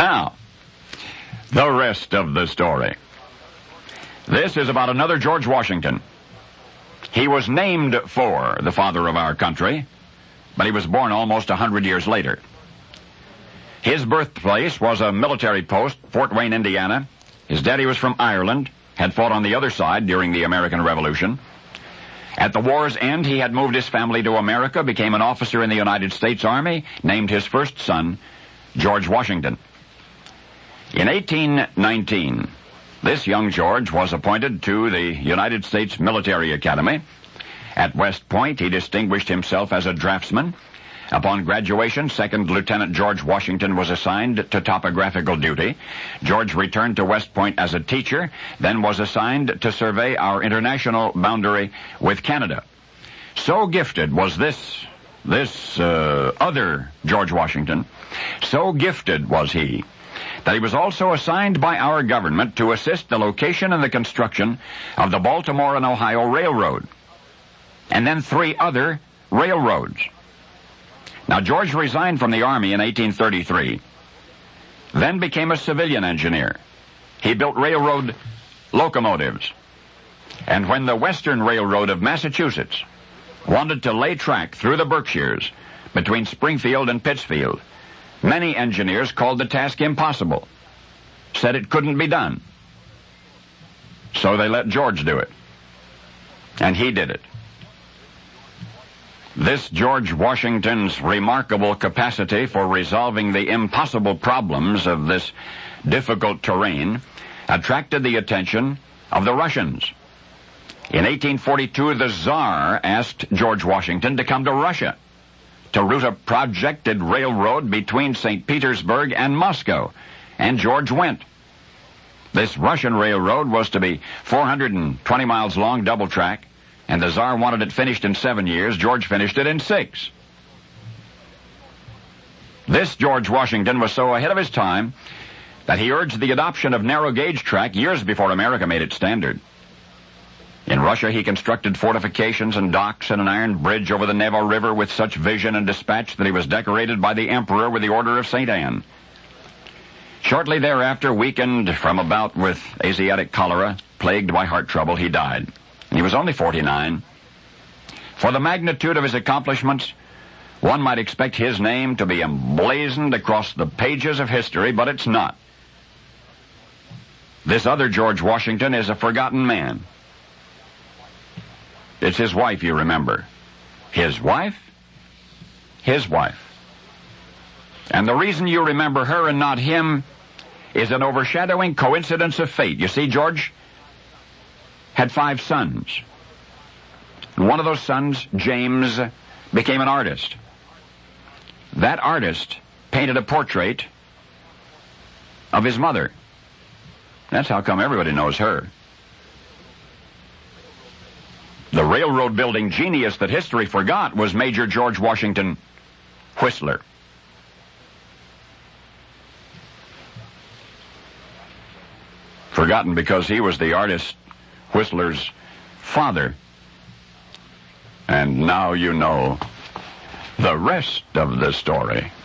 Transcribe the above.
Now, the rest of the story. This is about another George Washington. He was named for the father of our country, but he was born almost 100 years later. His birthplace was a military post, Fort Wayne, Indiana. His daddy was from Ireland, had fought on the other side during the American Revolution. At the war's end, he had moved his family to America, became an officer in the United States Army, named his first son George Washington. In 1819, this young George was appointed to the United States Military Academy. At West Point, he distinguished himself as a draftsman. Upon graduation, Second Lieutenant George Washington was assigned to topographical duty. George returned to West Point as a teacher, then was assigned to survey our international boundary with Canada. So gifted was this other George Washington, so gifted was he, that he was also assigned by our government to assist the location and the construction of the Baltimore and Ohio Railroad, and then 3 other railroads. Now, George resigned from the Army in 1833, then became a civilian engineer. He built railroad locomotives. And when the Western Railroad of Massachusetts wanted to lay track through the Berkshires between Springfield and Pittsfield, many engineers called the task impossible, said it couldn't be done. So they let George do it. And he did it. This George Washington's remarkable capacity for resolving the impossible problems of this difficult terrain attracted the attention of the Russians. In 1842, the Tsar asked George Washington to come to Russia to route a projected railroad between St. Petersburg and Moscow, and George went. This Russian railroad was to be 420 miles long, double track, and the Tsar wanted it finished in 7 years. George finished it in 6. This George Washington was so ahead of his time that he urged the adoption of narrow gauge track years before America made it standard. In Russia, he constructed fortifications and docks and an iron bridge over the Neva River with such vision and dispatch that he was decorated by the Emperor with the Order of St. Anne. Shortly thereafter, weakened from a bout with Asiatic cholera, plagued by heart trouble, he died. He was only 49. For the magnitude of his accomplishments, one might expect his name to be emblazoned across the pages of history, but it's not. This other George Washington is a forgotten man. It's his wife you remember. His wife? His wife. And the reason you remember her and not him is an overshadowing coincidence of fate. You see, George had 5 sons. And one of those sons, James, became an artist. That artist painted a portrait of his mother. That's how come everybody knows her. The railroad building genius that history forgot was Major George Washington Whistler. Forgotten because he was the artist Whistler's father. And now you know the rest of the story.